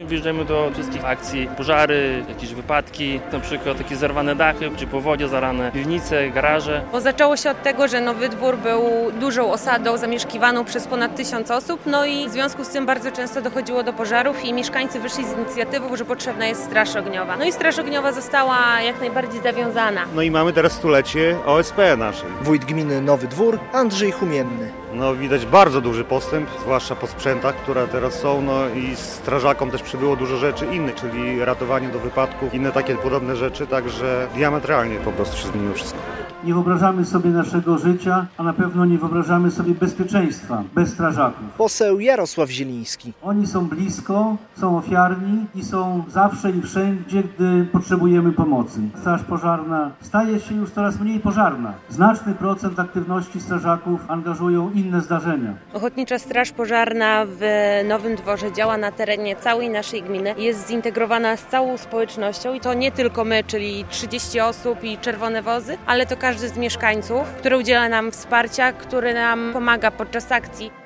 Wjeżdżamy do wszystkich akcji, pożary, jakieś wypadki, na przykład takie zerwane dachy, czy powodzie zarane piwnice, garaże. Bo zaczęło się od tego, że Nowy Dwór był dużą osadą zamieszkiwaną przez ponad 1000 osób, no i w związku z tym bardzo często dochodziło do pożarów i mieszkańcy wyszli z inicjatywą, że potrzebna jest straż ogniowa. No i straż ogniowa została jak najbardziej zawiązana. No i mamy teraz stulecie OSP naszej. Wójt gminy Nowy Dwór, Andrzej Humienny. No widać bardzo duży postęp, zwłaszcza po sprzętach, które teraz są, no i strażakom też przybyło dużo rzeczy innych, czyli ratowanie do wypadków, inne takie podobne rzeczy, także diametralnie po prostu się zmieniło wszystko. Nie wyobrażamy sobie naszego życia, a na pewno nie wyobrażamy sobie bezpieczeństwa bez strażaków. Poseł Jarosław Zieliński. Oni są blisko, są ofiarni i są zawsze i wszędzie, gdy potrzebujemy pomocy. Straż pożarna staje się już coraz mniej pożarna. Znaczny procent aktywności strażaków angażują inne zdarzenia. Ochotnicza Straż Pożarna w Nowym Dworze działa na terenie całej naszej gminy. Jest zintegrowana z całą społecznością i to nie tylko my, czyli 30 osób i czerwone wozy, ale to każdy z mieszkańców, który udziela nam wsparcia, który nam pomaga podczas akcji.